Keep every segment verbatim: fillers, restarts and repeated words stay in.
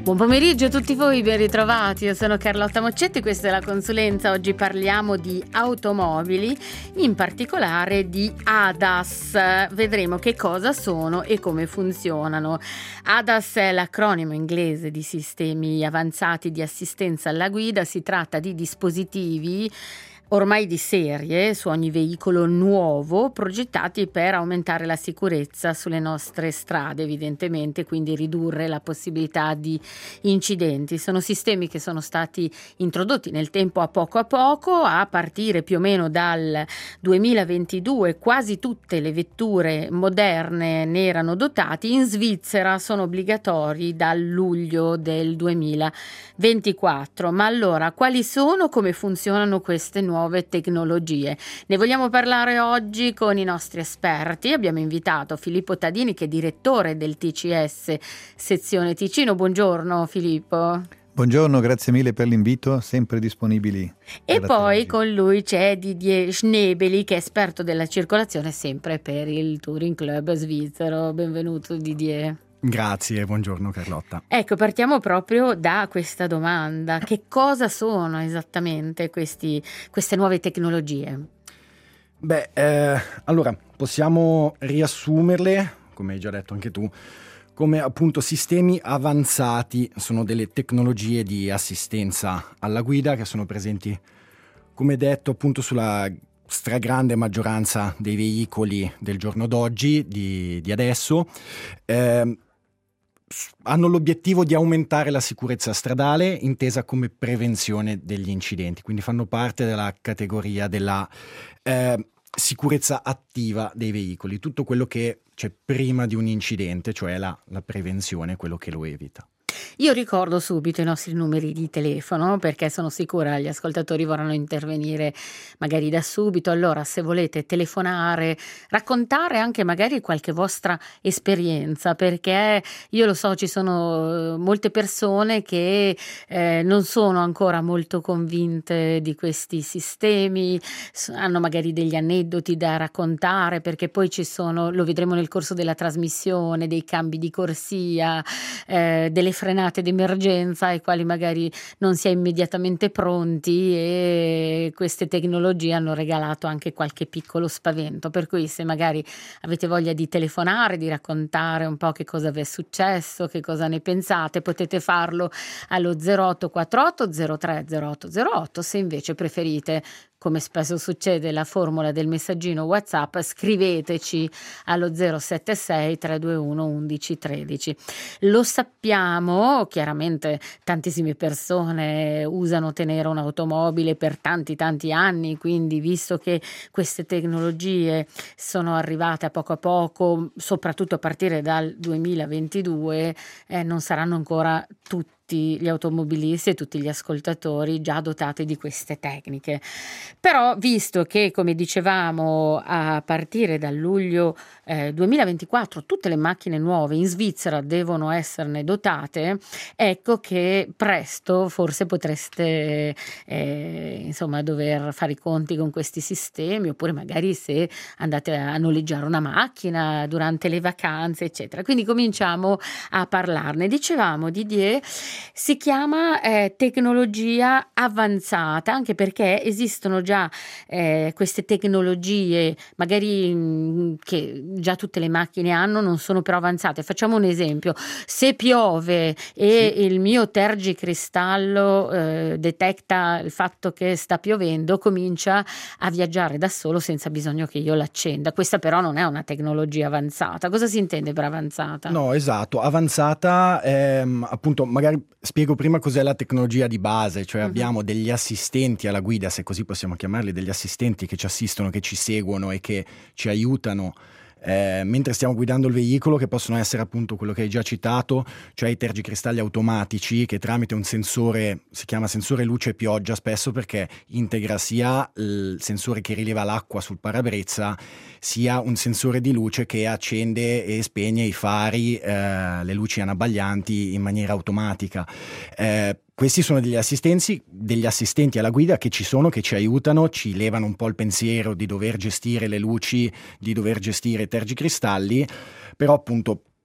Buon pomeriggio a tutti voi, ben ritrovati. Io sono Carlotta Moccetti, questa è la consulenza. Oggi parliamo di automobili, in particolare di A D A S. Vedremo che cosa sono e come funzionano. A D A S è l'acronimo inglese di Sistemi Avanzati di Assistenza alla Guida. Si tratta di dispositivi ormai di serie su ogni veicolo nuovo, progettati per aumentare la sicurezza sulle nostre strade, evidentemente, quindi ridurre la possibilità di incidenti. Sono sistemi che sono stati introdotti nel tempo a poco a poco, a partire più o meno dal duemilaventidue. Quasi tutte le vetture moderne ne erano dotati. In Svizzera sono obbligatori dal luglio del duemilaventiquattro. Ma allora, quali sono, come funzionano queste nuove nuove tecnologie? Ne vogliamo parlare oggi con i nostri esperti. Abbiamo invitato Filippo Tadini, che è direttore del T C S sezione Ticino. Buongiorno Filippo. Buongiorno, grazie mille per l'invito, sempre disponibili. E poi con lui c'è Didier Schnebeli, che è esperto della circolazione sempre per il Touring Club svizzero. Benvenuto Didier. Grazie, buongiorno Carlotta. Ecco, partiamo proprio da questa domanda. Che cosa sono esattamente questi, queste nuove tecnologie? Beh, eh, allora, possiamo riassumerle, come hai già detto anche tu, come appunto sistemi avanzati. Sono delle tecnologie di assistenza alla guida che sono presenti, come detto, appunto sulla stragrande maggioranza dei veicoli del giorno d'oggi, di, di adesso. Eh, hanno l'obiettivo di aumentare la sicurezza stradale, intesa come prevenzione degli incidenti, quindi fanno parte della categoria della eh, sicurezza attiva dei veicoli, tutto quello che c'è prima di un incidente, cioè la, la prevenzione, quello che lo evita. Io ricordo subito i nostri numeri di telefono, perché sono sicura gli ascoltatori vorranno intervenire magari da subito. Allora, se volete telefonare, raccontare anche magari qualche vostra esperienza, perché io lo so, ci sono molte persone che eh, non sono ancora molto convinte di questi sistemi, hanno magari degli aneddoti da raccontare, perché poi ci sono, lo vedremo nel corso della trasmissione, dei cambi di corsia, eh, delle frenate d'emergenza ai quali magari non si è immediatamente pronti, e queste tecnologie hanno regalato anche qualche piccolo spavento. Per cui, se magari avete voglia di telefonare, di raccontare un po' che cosa vi è successo, che cosa ne pensate, potete farlo allo zero otto quattro otto zero tre zero otto zero otto. Se invece preferite, come spesso succede, la formula del messaggino WhatsApp, scriveteci allo zero sette sei tre due uno undici tredici. Lo sappiamo, chiaramente tantissime persone usano tenere un'automobile per tanti tanti anni, quindi visto che queste tecnologie sono arrivate a poco a poco, soprattutto a partire dal duemilaventidue, eh, non saranno ancora tutti gli automobilisti e tutti gli ascoltatori già dotati di queste tecniche. Però, visto che, come dicevamo, a partire dal luglio eh, duemilaventiquattro tutte le macchine nuove in Svizzera devono esserne dotate, ecco che presto forse potreste eh, insomma dover fare i conti con questi sistemi, oppure magari se andate a noleggiare una macchina durante le vacanze, eccetera. Quindi cominciamo a parlarne. Dicevamo, Didier, si chiama eh, tecnologia avanzata, anche perché esistono già eh, queste tecnologie magari mh, che già tutte le macchine hanno, non sono però avanzate. Facciamo un esempio: se piove e sì. il mio tergicristallo eh, detecta il fatto che sta piovendo, comincia a viaggiare da solo senza bisogno che io l'accenda. Questa però non è una tecnologia avanzata. Cosa si intende per avanzata? No, esatto, avanzata ehm, appunto, magari spiego prima cos'è la tecnologia di base, cioè uh-huh. abbiamo degli assistenti alla guida, se così possiamo chiamarli, degli assistenti che ci assistono, che ci seguono e che ci aiutano eh, mentre stiamo guidando il veicolo, che possono essere appunto quello che hai già citato, cioè i tergicristalli automatici, che tramite un sensore, si chiama sensore luce pioggia spesso, perché integra sia il sensore che rileva l'acqua sul parabrezza, sia un sensore di luce che accende e spegne i fari, eh, le luci anabbaglianti in maniera automatica. Eh, Questi sono degli assistenti, degli assistenti alla guida che ci sono, che ci aiutano, ci levano un po' il pensiero di dover gestire le luci, di dover gestire i tergicristalli, però appunto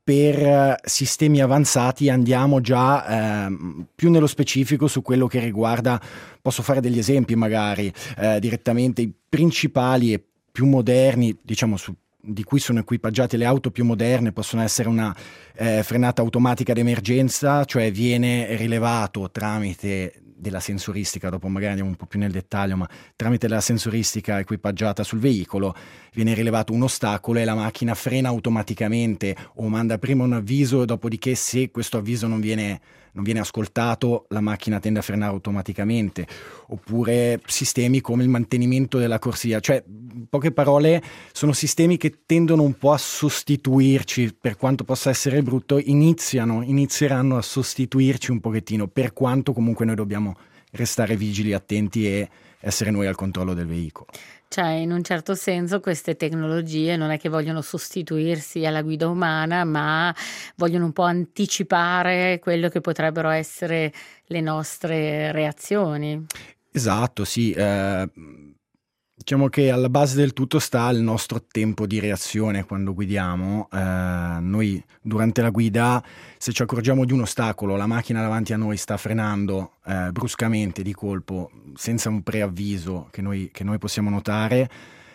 per sistemi avanzati andiamo già eh, più nello specifico su quello che riguarda, posso fare degli esempi magari eh, direttamente, i principali e più moderni, diciamo su di cui sono equipaggiate le auto più moderne, possono essere una eh, frenata automatica d'emergenza, cioè viene rilevato tramite della sensoristica, dopo magari andiamo un po' più nel dettaglio, ma tramite la sensoristica equipaggiata sul veicolo viene rilevato un ostacolo e la macchina frena automaticamente o manda prima un avviso, dopodiché se questo avviso non viene non viene ascoltato, la macchina tende a frenare automaticamente. Oppure sistemi come il mantenimento della corsia, cioè in poche parole sono sistemi che tendono un po' a sostituirci, per quanto possa essere brutto, iniziano, inizieranno a sostituirci un pochettino, per quanto comunque noi dobbiamo restare vigili, attenti e essere noi al controllo del veicolo. Cioè, in un certo senso queste tecnologie non è che vogliono sostituirsi alla guida umana, ma vogliono un po' anticipare quello che potrebbero essere le nostre reazioni. Esatto, sì. Eh, diciamo che alla base del tutto sta il nostro tempo di reazione quando guidiamo. Eh, noi durante la guida, se ci accorgiamo di un ostacolo, la macchina davanti a noi sta frenando eh, bruscamente di colpo, senza un preavviso che noi, che noi possiamo notare,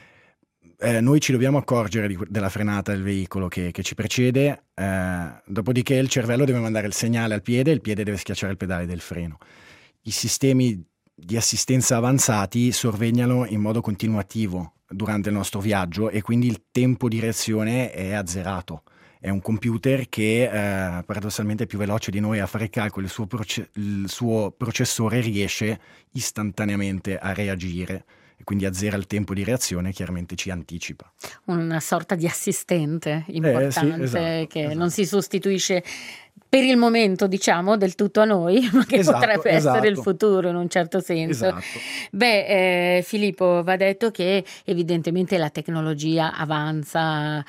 eh, noi ci dobbiamo accorgere di, della frenata del veicolo che, che ci precede, eh, dopodiché il cervello deve mandare il segnale al piede e il piede deve schiacciare il pedale del freno. I sistemi di assistenza avanzati sorvegliano in modo continuativo durante il nostro viaggio e quindi il tempo di reazione è azzerato. È un computer che eh, paradossalmente è più veloce di noi a fare i calcoli, il suo, proce- il suo processore riesce istantaneamente a reagire e quindi azzera il tempo di reazione e chiaramente ci anticipa. Una sorta di assistente importante eh, sì, esatto, che esatto. non si sostituisce per il momento, diciamo, del tutto a noi, ma che esatto, potrebbe esatto. essere il futuro in un certo senso. Esatto. Beh, eh, Filippo, va detto che evidentemente la tecnologia avanza,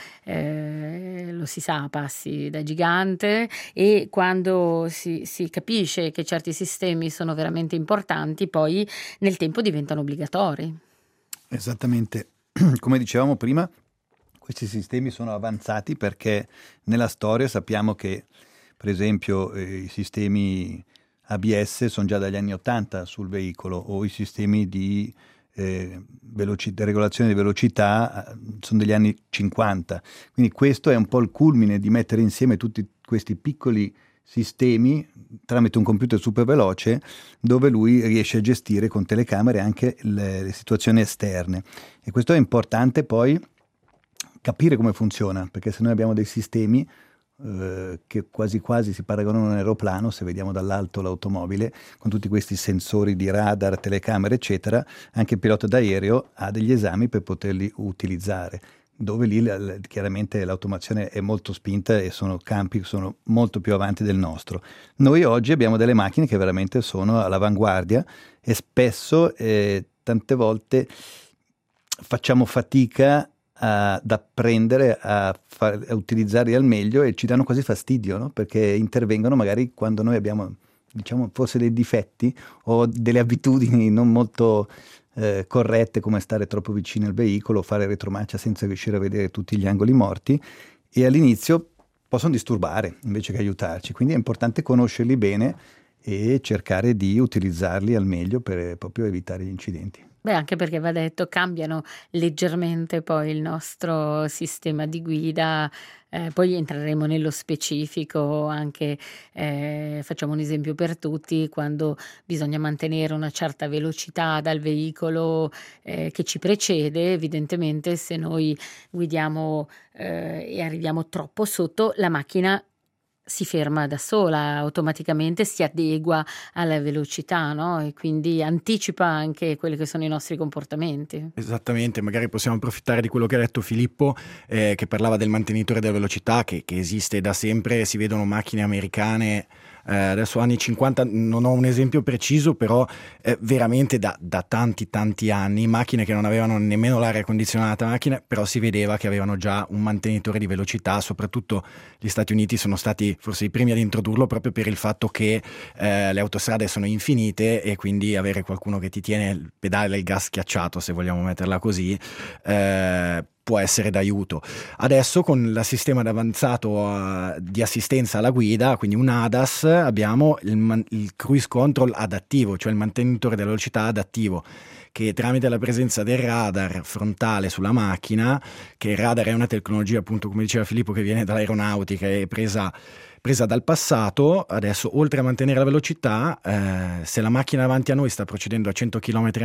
eh, lo si sa, a passi da gigante, e quando si, si capisce che certi sistemi sono veramente importanti, poi nel tempo diventano obbligatori. Esattamente, come dicevamo prima, questi sistemi sono avanzati perché nella storia sappiamo che, per esempio, eh, i sistemi A B S sono già dagli anni ottanta sul veicolo, o i sistemi di eh, veloci- regolazione di velocità eh, sono degli anni cinquanta. Quindi questo è un po' il culmine di mettere insieme tutti questi piccoli sistemi tramite un computer super veloce, dove lui riesce a gestire con telecamere anche le, le situazioni esterne. E questo è importante poi capire come funziona, perché se noi abbiamo dei sistemi eh, che quasi quasi si paragonano a un aeroplano, se vediamo dall'alto l'automobile, con tutti questi sensori di radar, telecamere eccetera, anche il pilota d'aereo ha degli esami per poterli utilizzare, dove lì la, chiaramente l'automazione è molto spinta e sono campi che sono molto più avanti del nostro. Noi oggi abbiamo delle macchine che veramente sono all'avanguardia e spesso, eh, tante volte, facciamo fatica ad apprendere a, far, a utilizzarli al meglio e ci danno quasi fastidio, no? Perché intervengono magari quando noi abbiamo, diciamo, forse dei difetti o delle abitudini non molto eh, corrette, come stare troppo vicino al veicolo, fare retromarcia senza riuscire a vedere tutti gli angoli morti, e all'inizio possono disturbare invece che aiutarci. Quindi è importante conoscerli bene e cercare di utilizzarli al meglio per proprio evitare gli incidenti. Beh, anche perché va detto, cambiano leggermente poi il nostro sistema di guida, eh, poi entreremo nello specifico anche, eh, facciamo un esempio per tutti, quando bisogna mantenere una certa velocità dal veicolo eh, che ci precede, evidentemente se noi guidiamo eh, e arriviamo troppo sotto, la macchina si ferma da sola, automaticamente si adegua alla velocità, no? E quindi anticipa anche quelli che sono i nostri comportamenti. Esattamente, magari possiamo approfittare di quello che ha detto Filippo, eh, che parlava del mantenitore della velocità, che, che esiste da sempre. Si vedono macchine americane, eh, adesso anni cinquanta, non ho un esempio preciso, però eh, veramente da, da tanti tanti anni, macchine che non avevano nemmeno l'aria condizionata, macchine, però si vedeva che avevano già un mantenitore di velocità. Soprattutto gli Stati Uniti sono stati forse i primi ad introdurlo, proprio per il fatto che eh, le autostrade sono infinite e quindi avere qualcuno che ti tiene il pedale e il gas schiacciato, se vogliamo metterla così, eh, può essere d'aiuto. Adesso con il sistema avanzato uh, di assistenza alla guida, quindi un A D A S, abbiamo il, man- il cruise control adattivo, cioè il mantenitore della velocità adattivo, che tramite la presenza del radar frontale sulla macchina, che il radar è una tecnologia, appunto come diceva Filippo, che viene dall'aeronautica e presa presa dal passato. Adesso, oltre a mantenere la velocità, eh, se la macchina davanti a noi sta procedendo a cento chilometri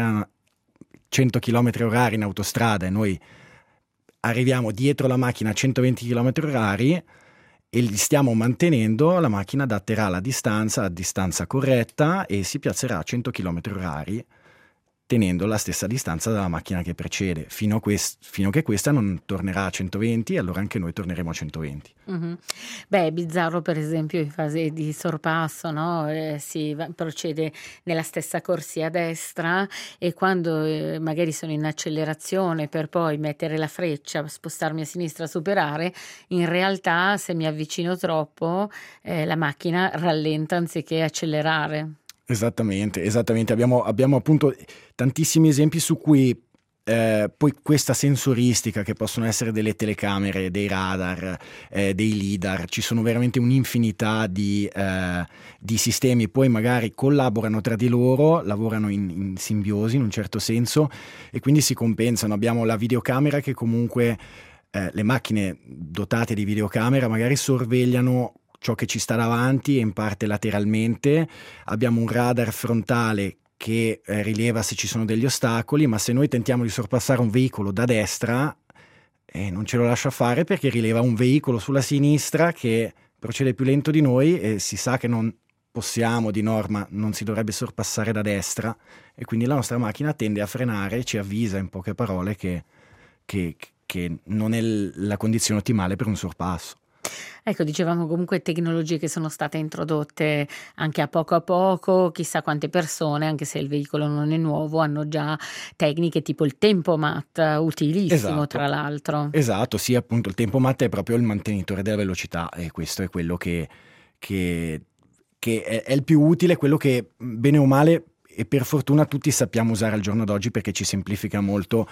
orari in autostrada e noi arriviamo dietro la macchina a centoventi chilometri orari e li stiamo mantenendo, la macchina adatterà la distanza, la distanza corretta, e si piazzerà a cento chilometri orari tenendo la stessa distanza dalla macchina che precede, fino a, quest- fino a che questa non tornerà a centoventi, e allora anche noi torneremo a centoventi. Mm-hmm. Beh, è bizzarro per esempio in fase di sorpasso, no? Eh, si va- procede nella stessa corsia a destra, e quando eh, magari sono in accelerazione per poi mettere la freccia, spostarmi a sinistra, superare, in realtà se mi avvicino troppo eh, la macchina rallenta anziché accelerare. Esattamente, esattamente. Abbiamo, abbiamo appunto tantissimi esempi su cui eh, poi questa sensoristica, che possono essere delle telecamere, dei radar, eh, dei lidar, ci sono veramente un'infinità di, eh, di sistemi, poi magari collaborano tra di loro, lavorano in, in simbiosi in un certo senso, e quindi si compensano. Abbiamo la videocamera che comunque, eh, le macchine dotate di videocamera magari sorvegliano ciò che ci sta davanti e in parte lateralmente. Abbiamo un radar frontale che eh, rileva se ci sono degli ostacoli, ma se noi tentiamo di sorpassare un veicolo da destra eh, non ce lo lascia fare, perché rileva un veicolo sulla sinistra che procede più lento di noi, e si sa che non possiamo, di norma non si dovrebbe sorpassare da destra, e quindi la nostra macchina tende a frenare e ci avvisa in poche parole che, che, che non è l- la condizione ottimale per un sorpasso. Ecco, dicevamo comunque tecnologie che sono state introdotte anche a poco a poco, chissà quante persone, anche se il veicolo non è nuovo, hanno già tecniche tipo il tempomat, utilissimo Esatto. tra l'altro. Esatto, sì, appunto il tempomat è proprio il mantenitore della velocità, e questo è quello che, che, che è, è il più utile, quello che bene o male, e per fortuna tutti sappiamo usare al giorno d'oggi, perché ci semplifica molto,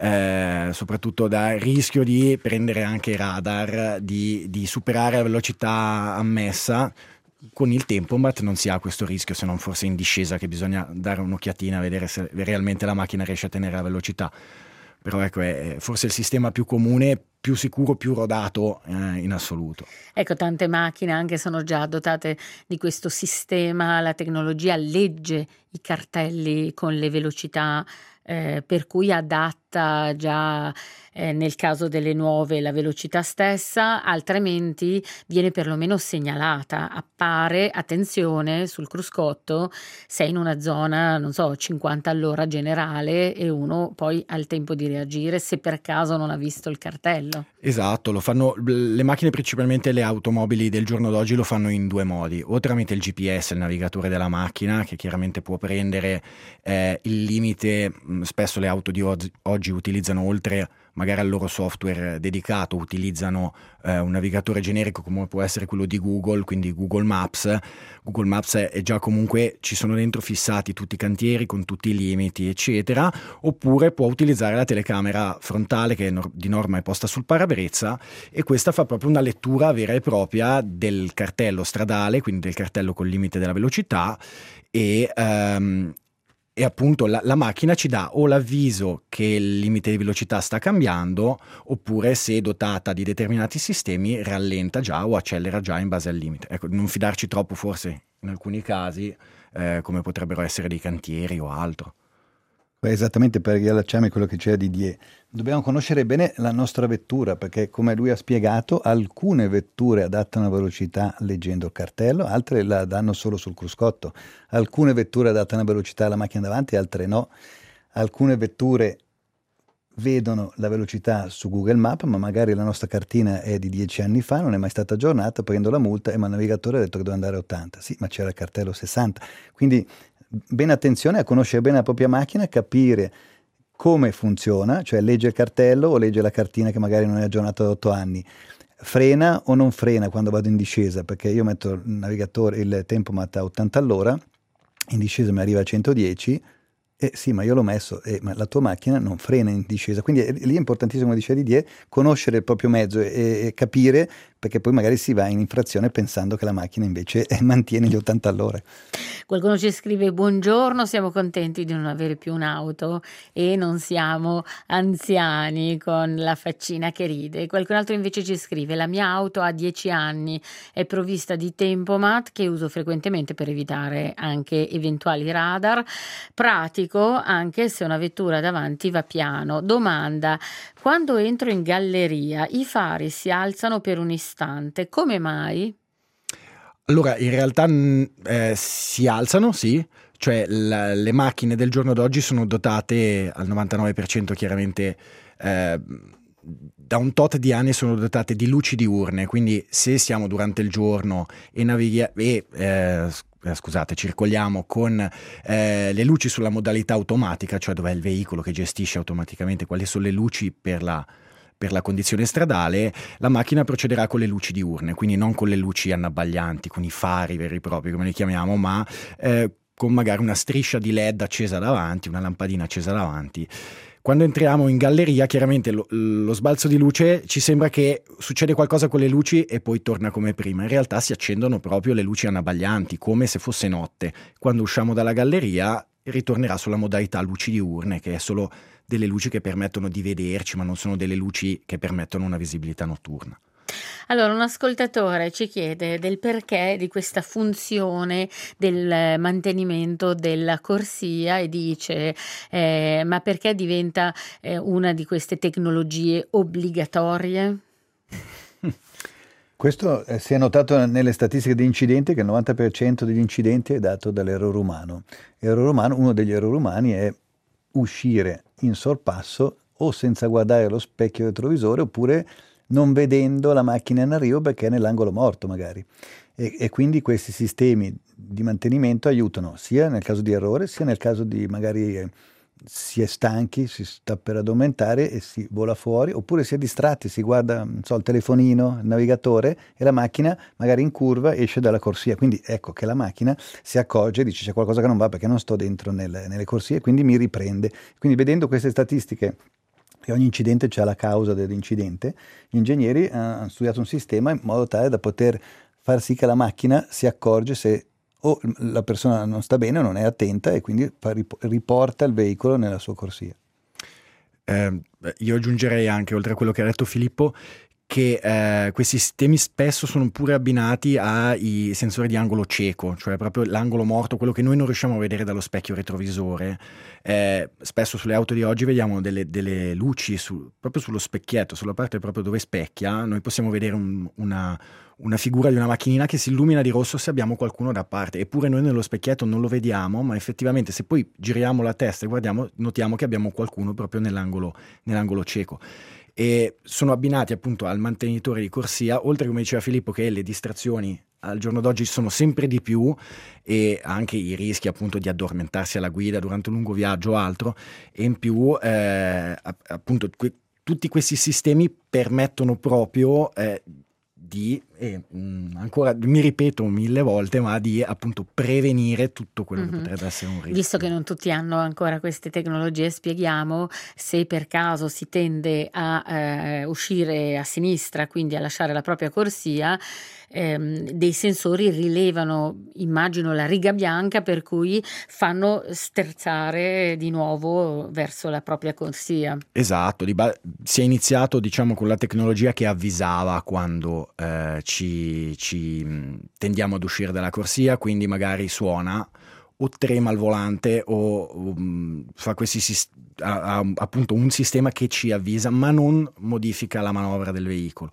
eh, soprattutto dal rischio di prendere anche radar, di, di superare la velocità ammessa. Con il tempomat non si ha questo rischio, se non forse in discesa, che bisogna dare un'occhiatina a vedere se realmente la macchina riesce a tenere la velocità. Però ecco, è forse il sistema più comune, più sicuro, più rodato eh, in assoluto. Ecco, tante macchine anche sono già dotate di questo sistema, la tecnologia legge i cartelli con le velocità, eh, per cui adatta già eh, nel caso delle nuove la velocità stessa, altrimenti viene perlomeno segnalata, appare, attenzione, sul cruscotto, sei in una zona, non so, cinquanta all'ora generale, e uno poi ha il tempo di reagire se per caso non ha visto il cartello. Esatto, lo fanno le macchine, principalmente le automobili del giorno d'oggi, lo fanno in due modi: o tramite il G P S, il navigatore della macchina, che chiaramente può prendere eh, il limite. Spesso le auto di oggi, oggi utilizzano, oltre magari al loro software dedicato, utilizzano eh, un navigatore generico come può essere quello di Google, quindi Google Maps. Google Maps è già, comunque ci sono dentro fissati tutti i cantieri con tutti i limiti eccetera, oppure può utilizzare la telecamera frontale, che di norma è posta sul parabrezza, e questa fa proprio una lettura vera e propria del cartello stradale, quindi del cartello col limite della velocità, e um, E appunto la, la macchina ci dà o l'avviso che il limite di velocità sta cambiando, oppure, se dotata di determinati sistemi, rallenta già o accelera già in base al limite. Ecco, non fidarci troppo forse in alcuni casi, eh, come potrebbero essere dei cantieri o altro. Beh, esattamente, per riallacciarmi a quello che c'era di Die. Dobbiamo conoscere bene la nostra vettura, perché, come lui ha spiegato, alcune vetture adattano la velocità leggendo il cartello, altre la danno solo sul cruscotto. Alcune vetture adattano la velocità alla macchina davanti, altre no. Alcune vetture vedono la velocità su Google Maps, ma magari la nostra cartina è di dieci anni fa, non è mai stata aggiornata, prendo la multa e il navigatore ha detto che devo andare a ottanta. Sì, ma c'era il cartello sessanta. Quindi bene attenzione a conoscere bene la propria macchina, capire come funziona, cioè legge il cartello o legge la cartina che magari non è aggiornata da otto anni, frena o non frena quando vado in discesa, perché io metto il navigatore, il tempomat a ottanta all'ora, in discesa mi arriva a centodieci, Eh sì, ma io l'ho messo, eh, ma la tua macchina non frena in discesa, quindi è, lì è importantissimo, come diceva Didier, conoscere il proprio mezzo e, e capire, perché poi magari si va in infrazione pensando che la macchina invece eh, mantiene gli ottanta all'ora. Qualcuno ci scrive: buongiorno, siamo contenti di non avere più un'auto e non siamo anziani, con la faccina che ride. Qualcun altro invece ci scrive: la mia auto ha dieci anni, è provvista di tempomat che uso frequentemente per evitare anche eventuali radar, pratico anche se una vettura davanti va piano. Domanda: quando entro in galleria i fari si alzano per un istante, come mai? Allora, in realtà mh, eh, si alzano, sì, cioè la- le macchine del giorno d'oggi sono dotate al novantanove per cento chiaramente, eh, da un tot di anni sono dotate di luci diurne, quindi se siamo durante il giorno e navighiamo e eh, s- eh, scusate, circoliamo con eh, le luci sulla modalità automatica, cioè dove è il veicolo che gestisce automaticamente quali sono le luci per la per la condizione stradale, la macchina procederà con le luci diurne, quindi non con le luci annabbaglianti, con i fari veri e propri, come li chiamiamo, ma eh, con magari una striscia di L E D accesa davanti, una lampadina accesa davanti. Quando entriamo in galleria, chiaramente lo, lo sbalzo di luce ci sembra che succede qualcosa con le luci e poi torna come prima. In realtà si accendono proprio le luci annabbaglianti, come se fosse notte. Quando usciamo dalla galleria ritornerà sulla modalità luci diurne, che è solo delle luci che permettono di vederci, ma non sono delle luci che permettono una visibilità notturna. Allora, un ascoltatore ci chiede del perché di questa funzione del mantenimento della corsia e dice: eh, ma perché diventa eh, una di queste tecnologie obbligatorie? Questo eh, si è notato nelle statistiche di incidenti, che il novanta per cento degli incidenti è dato dall'errore umano. Errore umano, uno degli errori umani è uscire in sorpasso o senza guardare lo specchio retrovisore, oppure non vedendo la macchina in arrivo perché è nell'angolo morto magari. E, e quindi questi sistemi di mantenimento aiutano sia nel caso di errore, sia nel caso di magari eh, si è stanchi, si sta per addormentare e si vola fuori, oppure si è distratti, si guarda, non so, il telefonino, il navigatore, e la macchina magari in curva esce dalla corsia. Quindi ecco che la macchina si accorge e dice: c'è qualcosa che non va perché non sto dentro nel, nelle corsie, quindi mi riprende. Quindi vedendo queste statistiche, che ogni incidente c'ha la causa dell'incidente, gli ingegneri eh, hanno studiato un sistema in modo tale da poter far sì che la macchina si accorge se o la persona non sta bene o non è attenta, e quindi fa- riporta il veicolo nella sua corsia. Eh, io aggiungerei anche, oltre a quello che ha detto Filippo, che eh, questi sistemi spesso sono pure abbinati ai sensori di angolo cieco, cioè proprio l'angolo morto, quello che noi non riusciamo a vedere dallo specchio retrovisore. Eh, spesso sulle auto di oggi vediamo delle, delle luci su, proprio sullo specchietto, sulla parte proprio dove specchia, noi possiamo vedere un, una, una figura di una macchinina che si illumina di rosso se abbiamo qualcuno da parte, eppure noi nello specchietto non lo vediamo, ma effettivamente se poi giriamo la testa e guardiamo, notiamo che abbiamo qualcuno proprio nell'angolo, nell'angolo cieco. E sono abbinati appunto al mantenitore di corsia, oltre, come diceva Filippo, che le distrazioni al giorno d'oggi sono sempre di più, e anche i rischi appunto di addormentarsi alla guida durante un lungo viaggio o altro, e in più eh, appunto que- tutti questi sistemi permettono proprio eh, di, eh, mh, ancora mi ripeto mille volte, ma di appunto prevenire tutto quello che Mhm. potrebbe essere un rischio. Visto che non tutti hanno ancora queste tecnologie, spieghiamo: se per caso si tende a eh, uscire a sinistra, quindi a lasciare la propria corsia, ehm, dei sensori rilevano, immagino, la riga bianca, per cui fanno sterzare di nuovo verso la propria corsia. Esatto, di ba- si è iniziato diciamo con la tecnologia che avvisava quando eh, ci, ci, mh, tendiamo ad uscire dalla corsia, quindi magari suona o trema il volante o, o, mh, fa questi sis- ha, ha appunto un sistema che ci avvisa, ma non modifica la manovra del veicolo.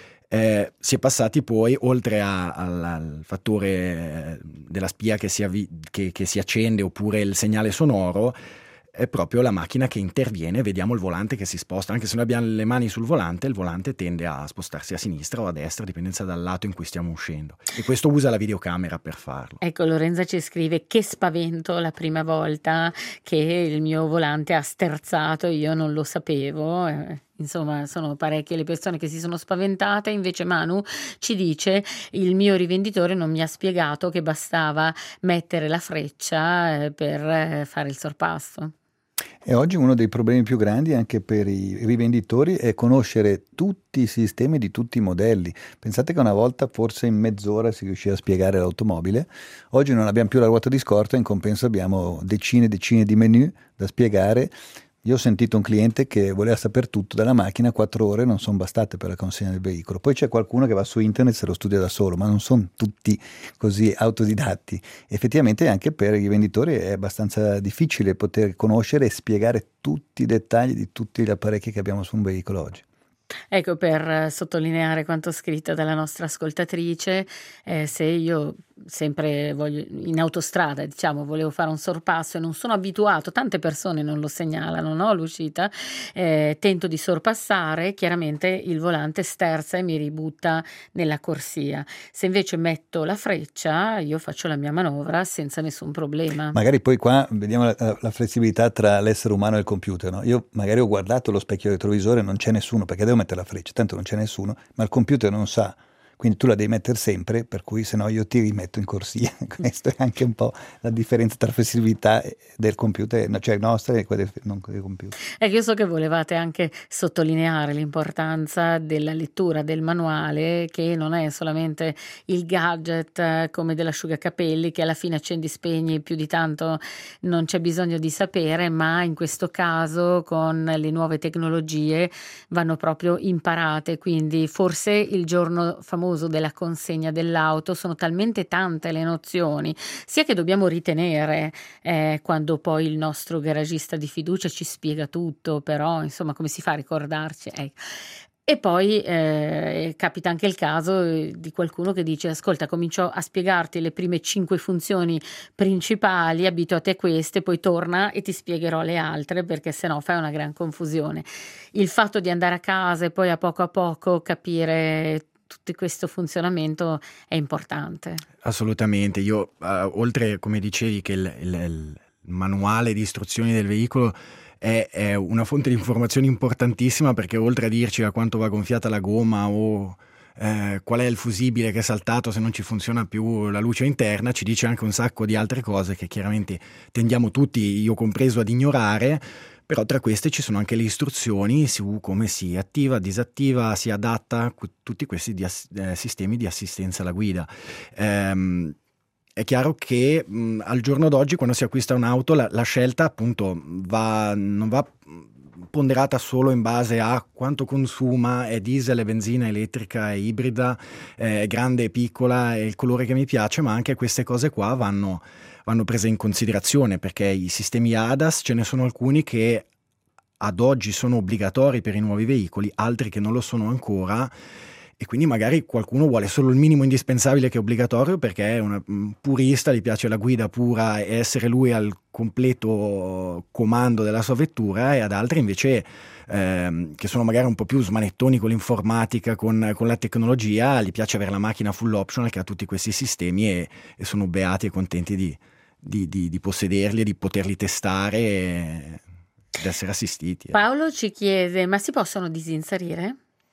Eh, si è passati poi, oltre a- al, al fattore eh, della spia che si, avvi- che- che si accende, oppure il segnale sonoro, è proprio la macchina che interviene, vediamo il volante che si sposta, anche se noi abbiamo le mani sul volante, il volante tende a spostarsi a sinistra o a destra, dipendenza dal lato in cui stiamo uscendo, e questo usa la videocamera per farlo. Ecco, Lorenza ci scrive: che spavento la prima volta che il mio volante ha sterzato, io non lo sapevo. Eh, insomma sono parecchie le persone che si sono spaventate. Invece Manu ci dice: il mio rivenditore non mi ha spiegato che bastava mettere la freccia eh, per eh, fare il sorpasso. E oggi uno dei problemi più grandi anche per i rivenditori è conoscere tutti i sistemi di tutti i modelli. Pensate che una volta forse in mezz'ora si riusciva a spiegare l'automobile, oggi non abbiamo più la ruota di scorta, in compenso abbiamo decine e decine di menu da spiegare. Io ho sentito un cliente che voleva sapere tutto dalla macchina, quattro ore non sono bastate per la consegna del veicolo. Poi c'è qualcuno che va su internet e se lo studia da solo, ma non sono tutti così autodidatti. Effettivamente anche per i venditori è abbastanza difficile poter conoscere e spiegare tutti i dettagli di tutti gli apparecchi che abbiamo su un veicolo oggi. Ecco, per sottolineare quanto scritto dalla nostra ascoltatrice, eh, se io sempre voglio, in autostrada, diciamo, volevo fare un sorpasso e non sono abituato, tante persone non lo segnalano, no, l'uscita, eh, tento di sorpassare, chiaramente il volante sterza e mi ributta nella corsia. Se invece metto la freccia, io faccio la mia manovra senza nessun problema. Magari poi qua vediamo la, la flessibilità tra l'essere umano e il computer, no? Io magari ho guardato lo specchio retrovisore, non c'è nessuno, perché devo mettere la freccia, tanto non c'è nessuno, ma il computer non sa. Quindi tu la devi mettere sempre, per cui se no io ti rimetto in corsia. Questo è anche un po' la differenza tra flessibilità del computer, cioè nostra e quella del, non del computer. Ecco, io so che volevate anche sottolineare l'importanza della lettura del manuale, che non è solamente il gadget eh, come dell'asciugacapelli, che alla fine accendi, spegni, più di tanto non c'è bisogno di sapere, ma in questo caso con le nuove tecnologie vanno proprio imparate. Quindi forse il giorno famoso della consegna dell'auto sono talmente tante le nozioni, sia che dobbiamo ritenere eh, quando poi il nostro garagista di fiducia ci spiega tutto, però insomma come si fa a ricordarci? Eh. E poi eh, capita anche il caso di qualcuno che dice: ascolta, comincio a spiegarti le prime cinque funzioni principali, abituati a queste, poi torna e ti spiegherò le altre, perché sennò fai una gran confusione. Il fatto di andare a casa e poi a poco a poco capire tutto questo funzionamento è importante. Assolutamente. Io uh, oltre, come dicevi, che il, il, il manuale di istruzioni del veicolo è, è una fonte di informazione importantissima, perché oltre a dirci a quanto va gonfiata la gomma o eh, qual è il fusibile che è saltato se non ci funziona più la luce interna, ci dice anche un sacco di altre cose che chiaramente tendiamo tutti, io compreso, ad ignorare. Però tra queste ci sono anche le istruzioni su come si attiva, disattiva, si adatta tutti questi di ass- eh, sistemi di assistenza alla guida. Ehm, è chiaro che mh, al giorno d'oggi, quando si acquista un'auto, la, la scelta appunto va, non va ponderata solo in base a quanto consuma, è diesel, è benzina, elettrica, è ibrida, è grande, è piccola, è il colore che mi piace, ma anche queste cose qua vanno... vanno prese in considerazione, perché i sistemi A D A S ce ne sono alcuni che ad oggi sono obbligatori per i nuovi veicoli, altri che non lo sono ancora, e quindi magari qualcuno vuole solo il minimo indispensabile che è obbligatorio perché è un purista, gli piace la guida pura e essere lui al completo comando della sua vettura, e ad altri invece ehm, che sono magari un po' più smanettoni con l'informatica, con, con la tecnologia, gli piace avere la macchina full optional che ha tutti questi sistemi e, e sono beati e contenti di Di, di, di possederli e di poterli testare e di essere assistiti. Paolo ci chiede: ma si possono disinserire?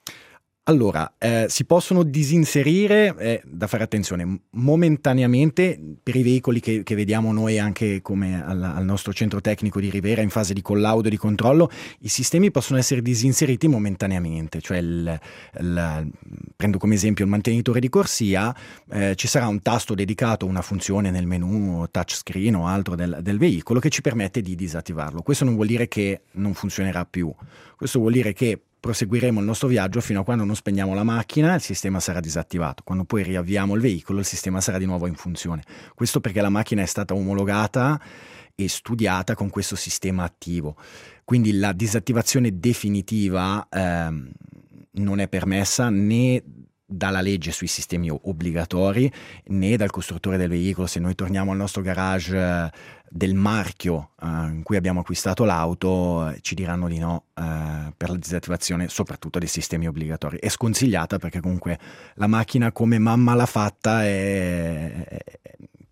Allora, eh, si possono disinserire, eh, da fare attenzione, momentaneamente per i veicoli che, che vediamo noi anche come al, al nostro centro tecnico di Rivera in fase di collaudo e di controllo, i sistemi possono essere disinseriti momentaneamente, cioè il, il, prendo come esempio il mantenitore di corsia, eh, ci sarà un tasto dedicato, una funzione nel menu touchscreen o altro del, del veicolo che ci permette di disattivarlo. Questo non vuol dire che non funzionerà più, questo vuol dire che proseguiremo il nostro viaggio fino a quando non spegniamo la macchina, il sistema sarà disattivato. Quando poi riavviamo il veicolo, il sistema sarà di nuovo in funzione. Questo perché la macchina è stata omologata e studiata con questo sistema attivo. Quindi la disattivazione definitiva ehm, non è permessa né dalla legge sui sistemi obbligatori né dal costruttore del veicolo. Se noi torniamo al nostro garage eh, del marchio eh, in cui abbiamo acquistato l'auto, eh, ci diranno di no eh, per la disattivazione soprattutto dei sistemi obbligatori. È sconsigliata perché comunque la macchina come mamma l'ha fatta è, è,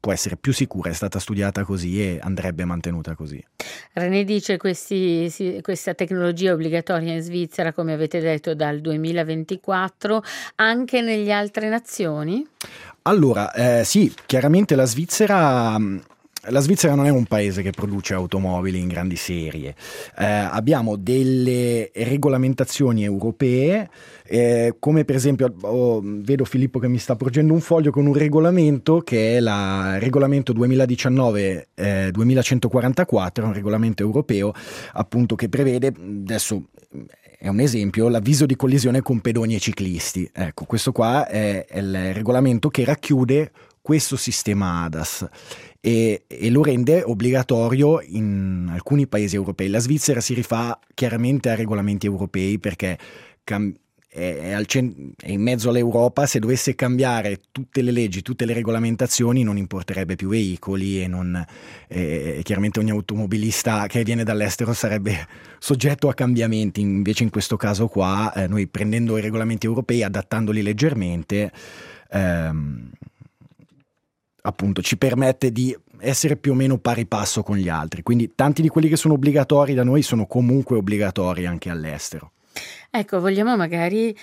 può essere più sicura, è stata studiata così e andrebbe mantenuta così. René dice questi, sì, questa tecnologia è obbligatoria in Svizzera, come avete detto, dal duemilaventiquattro, anche nelle altre nazioni? Allora, eh, sì, chiaramente la Svizzera... La Svizzera non è un paese che produce automobili in grandi serie, eh, abbiamo delle regolamentazioni europee, eh, come per esempio, oh, vedo Filippo che mi sta porgendo un foglio con un regolamento che è il regolamento duemiladiciannove duemilacentoquarantaquattro, un regolamento europeo appunto che prevede, adesso è un esempio, l'avviso di collisione con pedoni e ciclisti. Ecco, questo qua è, è il regolamento che racchiude questo sistema A D A S. E, e lo rende obbligatorio in alcuni paesi europei. La Svizzera si rifà chiaramente a regolamenti europei perché cam- è, è, al cent- è in mezzo all'Europa. Se dovesse cambiare tutte le leggi, tutte le regolamentazioni, non importerebbe più veicoli e non, eh, chiaramente ogni automobilista che viene dall'estero sarebbe soggetto a cambiamenti. Invece in questo caso qua, eh, noi prendendo i regolamenti europei, adattandoli leggermente, ehm, appunto ci permette di essere più o meno pari passo con gli altri, quindi tanti di quelli che sono obbligatori da noi sono comunque obbligatori anche all'estero. Ecco, vogliamo magari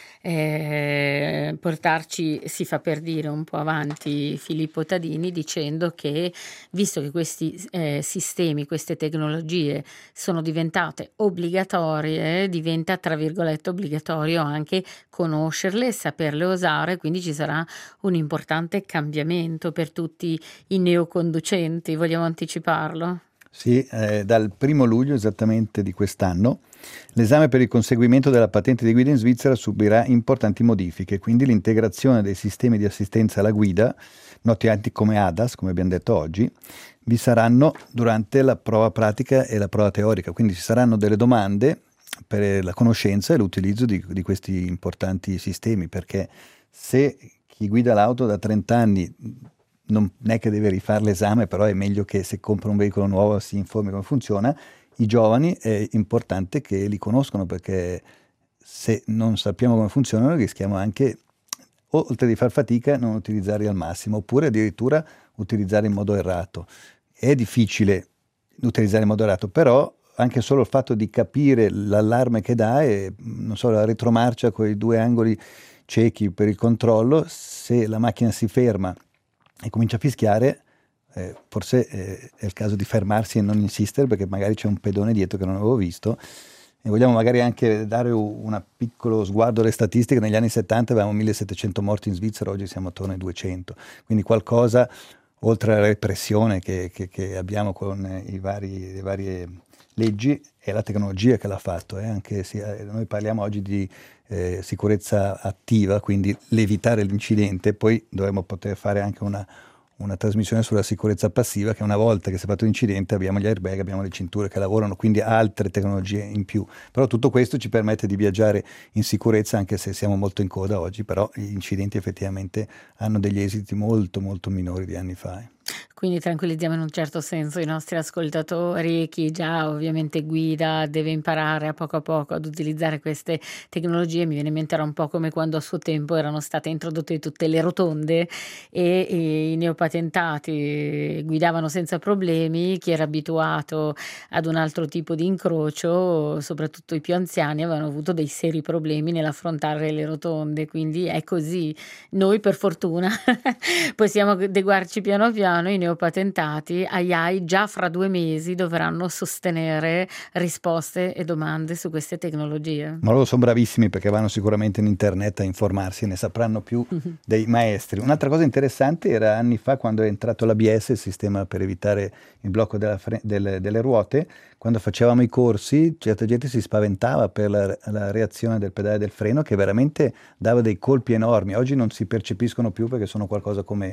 eh, portarci, si fa per dire, un po' avanti Filippo Tadini dicendo che, visto che questi eh, sistemi, queste tecnologie sono diventate obbligatorie, diventa tra virgolette obbligatorio anche conoscerle e saperle usare, quindi ci sarà un importante cambiamento per tutti i neoconducenti. Vogliamo anticiparlo? Sì, eh, dal primo luglio esattamente di quest'anno l'esame per il conseguimento della patente di guida in Svizzera subirà importanti modifiche, quindi l'integrazione dei sistemi di assistenza alla guida, noti anche come A D A S, come abbiamo detto oggi, vi saranno durante la prova pratica e la prova teorica, quindi ci saranno delle domande per la conoscenza e l'utilizzo di, di questi importanti sistemi, perché se chi guida l'auto da trenta anni non è che deve rifare l'esame, però è meglio che se compra un veicolo nuovo si informi come funziona. I giovani è importante che li conoscono, perché se non sappiamo come funzionano rischiamo anche, oltre di far fatica, non utilizzarli al massimo, oppure addirittura utilizzare in modo errato. È difficile utilizzare in modo errato, però anche solo il fatto di capire l'allarme che dà e non so, la retromarcia con i due angoli ciechi per il controllo, se la macchina si ferma e comincia a fischiare, eh, forse eh, è il caso di fermarsi e non insistere, perché magari c'è un pedone dietro che non avevo visto. E vogliamo magari anche dare un piccolo sguardo alle statistiche. Negli anni settanta avevamo millesettecento morti in Svizzera, oggi siamo attorno ai duecento, quindi qualcosa, oltre alla repressione che, che, che abbiamo con i vari, le varie leggi, è la tecnologia che l'ha fatto. Eh? Anche se noi parliamo oggi di eh, sicurezza attiva, quindi l'evitare l'incidente, poi dovremmo poter fare anche una, una trasmissione sulla sicurezza passiva, che una volta che si è fatto l'incidente abbiamo gli airbag, abbiamo le cinture che lavorano, quindi altre tecnologie in più. Però tutto questo ci permette di viaggiare in sicurezza, anche se siamo molto in coda oggi, però gli incidenti effettivamente hanno degli esiti molto molto minori di anni fa. Quindi tranquillizziamo in un certo senso i nostri ascoltatori. Chi già ovviamente guida deve imparare a poco a poco ad utilizzare queste tecnologie. Mi viene in mente, era un po' come quando a suo tempo erano state introdotte tutte le rotonde e, e i neopatentati guidavano senza problemi. Chi era abituato ad un altro tipo di incrocio, soprattutto i più anziani, avevano avuto dei seri problemi nell'affrontare le rotonde. Quindi è così. Noi per fortuna possiamo adeguarci piano piano. I neopatentati, ai ai, già fra due mesi dovranno sostenere risposte e domande su queste tecnologie. Ma loro sono bravissimi, perché vanno sicuramente in internet a informarsi, ne sapranno più mm-hmm. dei maestri. Un'altra cosa interessante era anni fa, quando è entrato l'A B S, il sistema per evitare il blocco della fre- delle, delle ruote. Quando facevamo i corsi, certa gente si spaventava per la, la reazione del pedale del freno, che veramente dava dei colpi enormi. Oggi non si percepiscono più, perché sono qualcosa come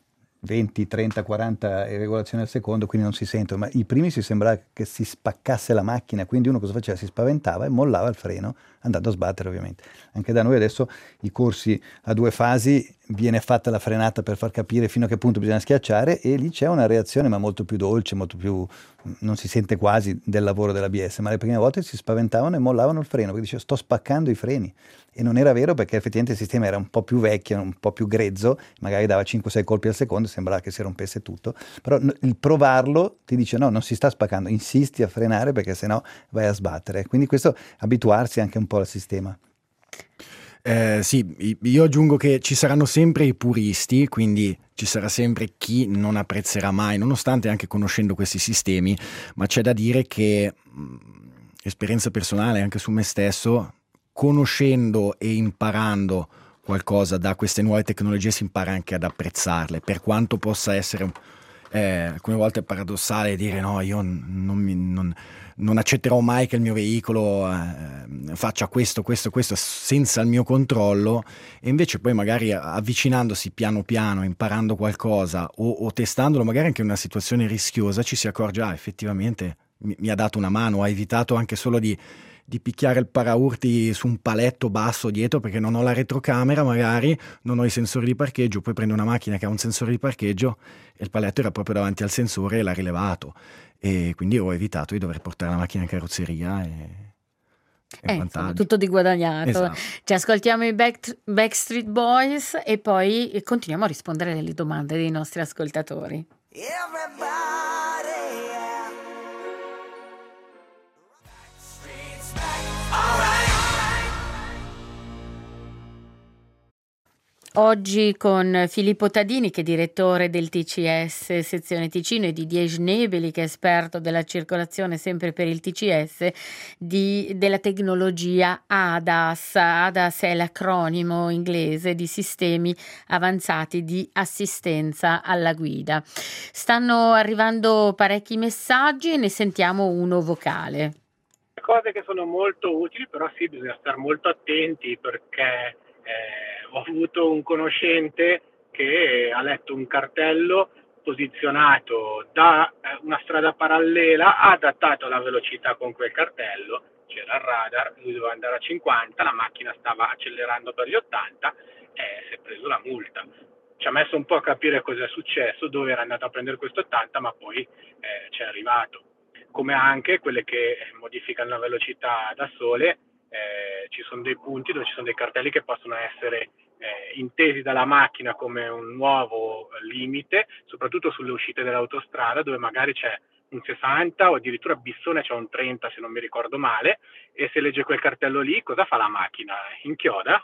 venti, trenta, quaranta regolazioni al secondo, quindi non si sentono, ma i primi si sembrava che si spaccasse la macchina, quindi uno cosa faceva? Si spaventava e mollava il freno, andando a sbattere ovviamente. Anche da noi adesso i corsi a due fasi viene fatta la frenata per far capire fino a che punto bisogna schiacciare, e lì c'è una reazione ma molto più dolce, molto più, non si sente quasi del lavoro dell'A B S, ma le prime volte si spaventavano e mollavano il freno perché diceva sto spaccando i freni, e non era vero perché effettivamente il sistema era un po' più vecchio, un po' più grezzo, magari dava cinque sei colpi al secondo e sembrava che si rompesse tutto, però il provarlo ti dice no, non si sta spaccando, insisti a frenare perché sennò vai a sbattere, quindi questo abituarsi anche un po' al sistema. Eh, sì, io aggiungo che ci saranno sempre i puristi, quindi ci sarà sempre chi non apprezzerà mai, nonostante anche conoscendo questi sistemi, ma c'è da dire che mh, esperienza personale anche su me stesso, conoscendo e imparando qualcosa da queste nuove tecnologie si impara anche ad apprezzarle, per quanto possa essere eh, alcune volte paradossale dire no, io non mi... Non, non accetterò mai che il mio veicolo eh, faccia questo, questo, questo senza il mio controllo, e invece poi magari avvicinandosi piano piano, imparando qualcosa o, o testandolo magari anche in una situazione rischiosa, ci si accorge, ah, effettivamente mi, mi ha dato una mano, ha evitato anche solo di, di picchiare il paraurti su un paletto basso dietro perché non ho la retrocamera, magari non ho i sensori di parcheggio, poi prendo una macchina che ha un sensore di parcheggio e il paletto era proprio davanti al sensore e l'ha rilevato. E quindi ho evitato di dover portare la macchina in carrozzeria e, e Eh, insomma, tutto di guadagnato. Esatto. Ci ascoltiamo i Back- Backstreet Boys e poi continuiamo a rispondere alle domande dei nostri ascoltatori. Everybody, yeah. Backstreet's back. All right. Oggi con Filippo Tadini, che è direttore del T C S sezione Ticino, e Didier Schnebeli, che è esperto della circolazione sempre per il T C S, di, della tecnologia A D A S. A D A S è l'acronimo inglese di Sistemi Avanzati di Assistenza alla Guida. Stanno arrivando parecchi messaggi, ne sentiamo uno vocale. Cose che sono molto utili, però sì, bisogna stare molto attenti perché eh, ho avuto un conoscente che ha letto un cartello posizionato da una strada parallela, ha adattato la velocità con quel cartello, c'era il radar, lui doveva andare a cinquanta, la macchina stava accelerando per gli ottanta e si è preso la multa. Ci ha messo un po' a capire cosa è successo, dove era andato a prendere questo ottanta, ma poi eh, ci è arrivato. Come anche quelle che modificano la velocità da sole, eh, ci sono dei punti dove ci sono dei cartelli che possono essere eh, intesi dalla macchina come un nuovo limite, soprattutto sulle uscite dell'autostrada dove magari c'è un sessanta o addirittura a Bissone c'è un trenta se non mi ricordo male, e se legge quel cartello lì cosa fa la macchina? Inchioda.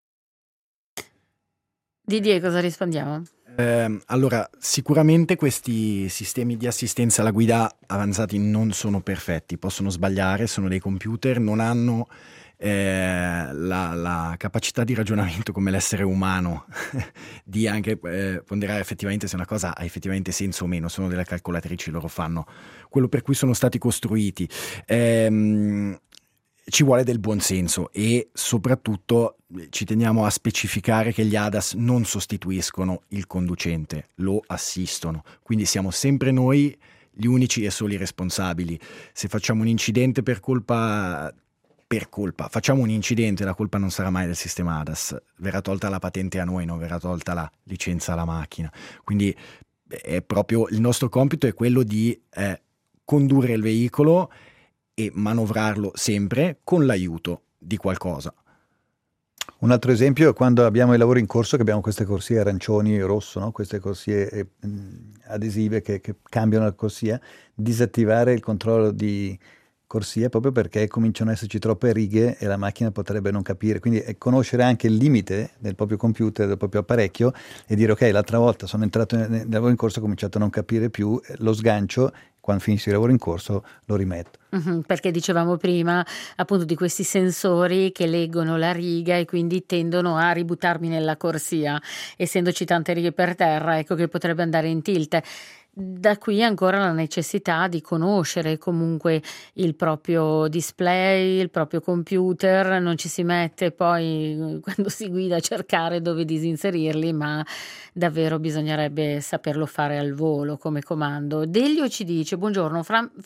Didier, cosa rispondiamo? Eh, allora, sicuramente questi sistemi di assistenza alla guida avanzati non sono perfetti, possono sbagliare, sono dei computer, non hanno eh, la, la capacità di ragionamento come l'essere umano di anche eh, ponderare effettivamente se una cosa ha effettivamente senso o meno, sono delle calcolatrici, loro fanno quello per cui sono stati costruiti. Ehm, Ci vuole del buonsenso e soprattutto ci teniamo a specificare che gli A D A S non sostituiscono il conducente, lo assistono, quindi siamo sempre noi gli unici e soli responsabili. Se facciamo un incidente per colpa, per colpa, facciamo un incidente, la colpa non sarà mai del sistema A D A S, verrà tolta la patente a noi, non verrà tolta la licenza alla macchina, quindi è proprio il nostro compito è quello di eh, condurre il veicolo e manovrarlo sempre con l'aiuto di qualcosa. Un altro esempio è quando abbiamo i lavori in corso, che abbiamo queste corsie arancioni e rosso, no? Queste corsie eh, adesive che, che cambiano la corsia, disattivare il controllo di corsia proprio perché cominciano ad esserci troppe righe e la macchina potrebbe non capire, quindi è conoscere anche il limite del proprio computer, del proprio apparecchio e dire ok, l'altra volta sono entrato nel lavoro in corso, ho cominciato a non capire più, lo sgancio, quando finisce il lavoro in corso lo rimetto. Mm-hmm, perché dicevamo prima appunto di questi sensori che leggono la riga e quindi tendono a ributtarmi nella corsia, essendoci tante righe per terra, ecco che potrebbe andare in tilt. Da qui ancora la necessità di conoscere comunque il proprio display, il proprio computer, non ci si mette poi quando si guida a cercare dove disinserirli, ma davvero bisognerebbe saperlo fare al volo come comando. Delio ci dice: buongiorno, fra, fa,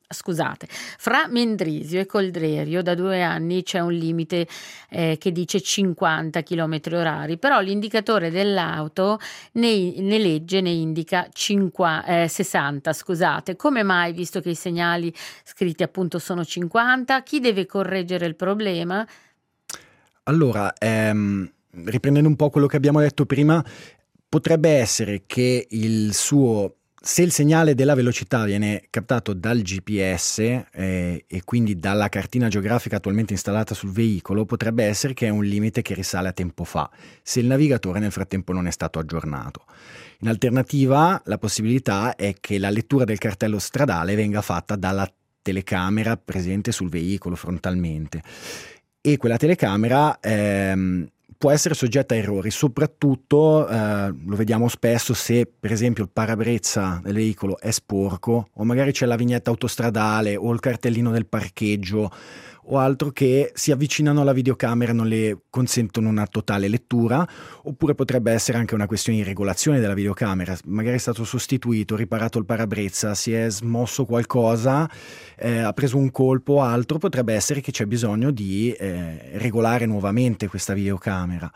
Scusate, fra Mendrisio e Coldrerio da due anni c'è un limite eh, che dice cinquanta chilometri orari, però l'indicatore dell'auto ne, ne legge, ne indica cinquanta, eh, sessanta, scusate. Come mai, visto che i segnali scritti appunto sono cinquanta? Chi deve correggere il problema? Allora, ehm, riprendendo un po' quello che abbiamo detto prima, potrebbe essere che il suo... Se il segnale della velocità viene captato dal G P S eh, e quindi dalla cartina geografica attualmente installata sul veicolo, potrebbe essere che è un limite che risale a tempo fa, se il navigatore nel frattempo non è stato aggiornato. In alternativa, la possibilità è che la lettura del cartello stradale venga fatta dalla telecamera presente sul veicolo frontalmente, e quella telecamera ehm, può essere soggetta a errori, soprattutto eh, lo vediamo spesso se per esempio il parabrezza del veicolo è sporco, o magari c'è la vignetta autostradale o il cartellino del parcheggio o altro che si avvicinano alla videocamera e non le consentono una totale lettura. Oppure potrebbe essere anche una questione di regolazione della videocamera, magari è stato sostituito, riparato il parabrezza, si è smosso qualcosa, eh, ha preso un colpo o altro, potrebbe essere che c'è bisogno di eh, regolare nuovamente questa videocamera.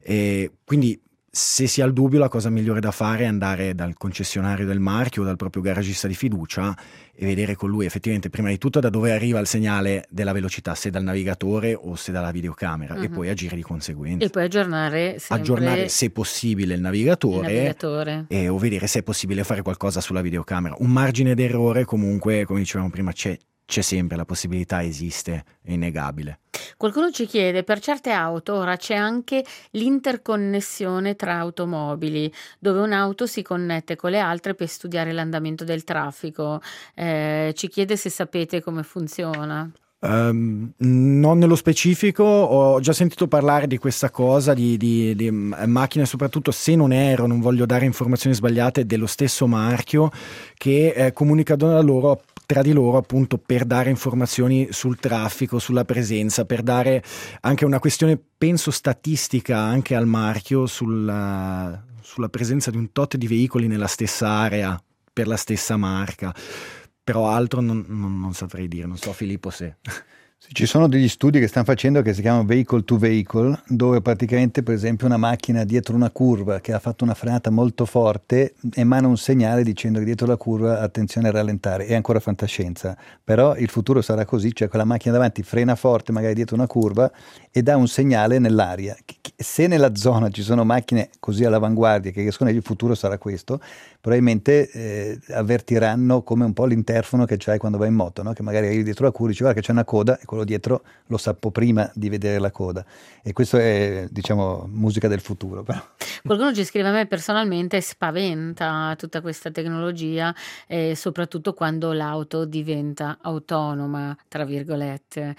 E quindi, se si ha il dubbio, la cosa migliore da fare è andare dal concessionario del marchio o dal proprio garagista di fiducia e vedere con lui effettivamente prima di tutto da dove arriva il segnale della velocità, se dal navigatore o se dalla videocamera, uh-huh. e poi agire di conseguenza. E poi aggiornare sempre aggiornare se possibile il navigatore, il navigatore. E, o vedere se è possibile fare qualcosa sulla videocamera. Un margine d'errore comunque, come dicevamo prima, c'è, c'è sempre, la possibilità esiste, è innegabile. Qualcuno ci chiede, per certe auto ora c'è anche l'interconnessione tra automobili, dove un'auto si connette con le altre per studiare l'andamento del traffico. Eh, ci chiede se sapete come funziona. Um, non nello specifico, ho già sentito parlare di questa cosa, di, di, di macchine, soprattutto, se non ero, non voglio dare informazioni sbagliate, dello stesso marchio, che eh, comunicano da loro tra di loro appunto per dare informazioni sul traffico, sulla presenza, per dare anche una questione, penso, statistica anche al marchio sulla, sulla presenza di un tot di veicoli nella stessa area per la stessa marca. Però altro non, non, non saprei dire, non so Filippo se... Ci sono degli studi che stanno facendo che si chiamano vehicle to vehicle, dove praticamente per esempio una macchina dietro una curva che ha fatto una frenata molto forte emana un segnale dicendo che dietro la curva attenzione a rallentare. È ancora fantascienza, però il futuro sarà così, cioè quella macchina davanti frena forte magari dietro una curva e dà un segnale nell'aria. Se nella zona ci sono macchine così all'avanguardia che riescono, il futuro sarà questo, probabilmente eh, avvertiranno come un po' l'interfono che c'hai quando vai in moto, no? Che magari arrivi dietro la curva e dici guarda che c'è una coda e quello dietro lo sappo prima di vedere la coda, e questo è, diciamo, musica del futuro. Però qualcuno ci scrive: a me personalmente spaventa tutta questa tecnologia, eh, soprattutto quando l'auto diventa autonoma, tra virgolette.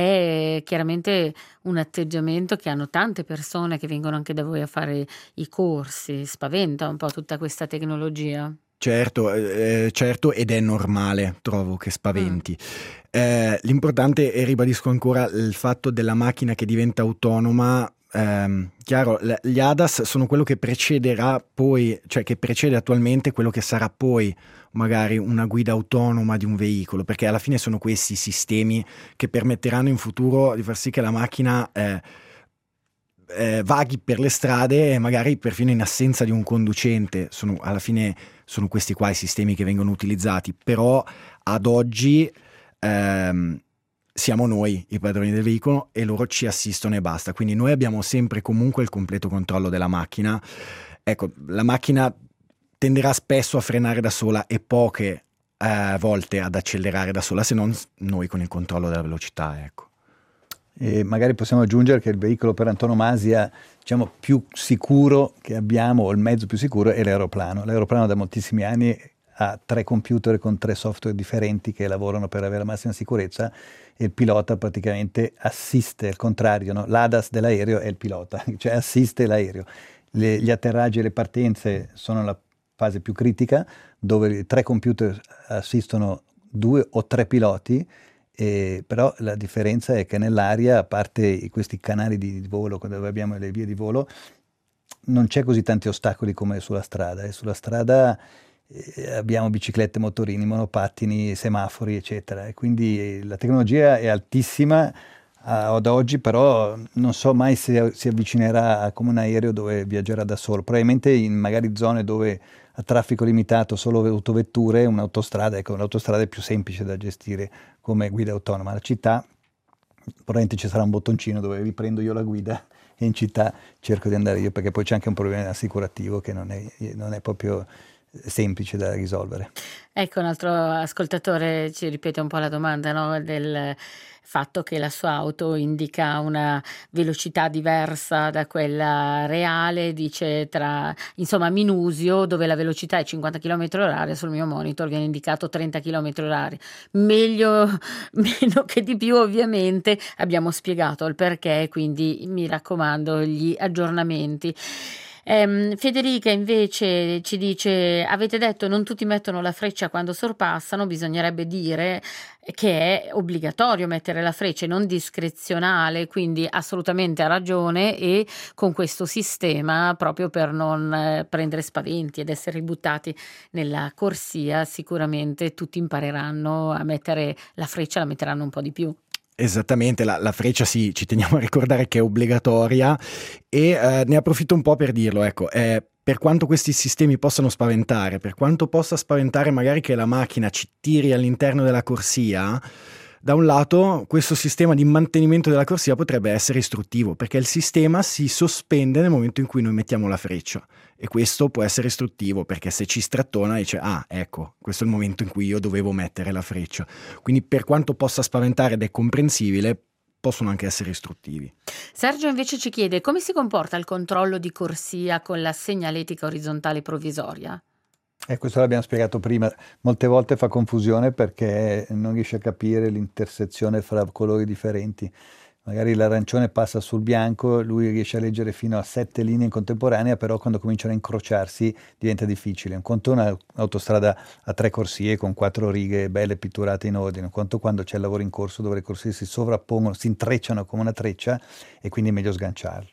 È chiaramente un atteggiamento che hanno tante persone che vengono anche da voi a fare i corsi. Spaventa un po' tutta questa tecnologia. Certo, eh, certo, ed è normale, trovo che spaventi. Mm. Eh, l'importante, e ribadisco ancora, il fatto della macchina che diventa autonoma. Ehm, chiaro, gli A D A S sono quello che precederà poi, cioè che precede attualmente quello che sarà poi magari una guida autonoma di un veicolo, perché alla fine sono questi sistemi che permetteranno in futuro di far sì che la macchina eh, eh, vaghi per le strade e magari perfino in assenza di un conducente. Sono, alla fine sono questi qua i sistemi che vengono utilizzati, però ad oggi ehm, siamo noi i padroni del veicolo e loro ci assistono e basta. Quindi noi abbiamo sempre comunque il completo controllo della macchina. Ecco, la macchina tenderà spesso a frenare da sola e poche eh, volte ad accelerare da sola, se non noi con il controllo della velocità, ecco. E magari possiamo aggiungere che il veicolo per antonomasia, diciamo, più sicuro che abbiamo, o il mezzo più sicuro, è l'aeroplano. L'aeroplano da moltissimi anni ha tre computer con tre software differenti che lavorano per avere la massima sicurezza, e il pilota praticamente assiste, al contrario, no? L'A D A S dell'aereo è il pilota, cioè assiste l'aereo. Le, gli atterraggi e le partenze sono la fase più critica, dove i tre computer assistono due o tre piloti. Eh, però la differenza è che nell'aria, a parte questi canali di, di volo, dove abbiamo le vie di volo, non c'è così tanti ostacoli come sulla strada, e sulla strada eh, abbiamo biciclette, motorini, monopattini, semafori, eccetera. E quindi la tecnologia è altissima ad oggi, però non so mai se si avvicinerà a come un aereo dove viaggerà da solo. Probabilmente in magari zone dove a traffico limitato, solo autovetture, un'autostrada, ecco, un'autostrada è più semplice da gestire come guida autonoma. La città, probabilmente ci sarà un bottoncino dove riprendo io la guida e in città cerco di andare io, perché poi c'è anche un problema assicurativo che non è, non è proprio semplice da risolvere. Ecco, un altro ascoltatore ci ripete un po' la domanda, no? Del fatto che la sua auto indica una velocità diversa da quella reale, dice tra, insomma, Minusio, dove la velocità è cinquanta chilometri orari, sul mio monitor viene indicato trenta chilometri orari. Meglio, meno che di più, ovviamente. Abbiamo spiegato il perché, quindi mi raccomando gli aggiornamenti. Ehm, Federica invece ci dice: avete detto non tutti mettono la freccia quando sorpassano, bisognerebbe dire che è obbligatorio mettere la freccia e non discrezionale, quindi assolutamente ha ragione, e con questo sistema, proprio per non eh, prendere spaventi ed essere ributtati nella corsia, sicuramente tutti impareranno a mettere la freccia, la metteranno un po' di più. Esattamente, la, la freccia sì, ci teniamo a ricordare che è obbligatoria e eh, ne approfitto un po' per dirlo, ecco, eh, per quanto questi sistemi possano spaventare, per quanto possa spaventare magari che la macchina ci tiri all'interno della corsia, da un lato questo sistema di mantenimento della corsia potrebbe essere istruttivo, perché il sistema si sospende nel momento in cui noi mettiamo la freccia, e questo può essere istruttivo, perché se ci strattona dice: ah, ecco, questo è il momento in cui io dovevo mettere la freccia. Quindi per quanto possa spaventare ed è comprensibile, possono anche essere istruttivi. Sergio invece ci chiede: come si comporta il controllo di corsia con la segnaletica orizzontale provvisoria? E questo l'abbiamo spiegato prima, molte volte fa confusione perché non riesce a capire l'intersezione fra colori differenti. Magari l'arancione passa sul bianco, lui riesce a leggere fino a sette linee in contemporanea, però quando cominciano a incrociarsi diventa difficile. Un conto è un'autostrada a tre corsie con quattro righe belle pitturate in ordine, un conto quando c'è il lavoro in corso dove le corsie si sovrappongono, si intrecciano come una treccia e quindi è meglio sganciarlo.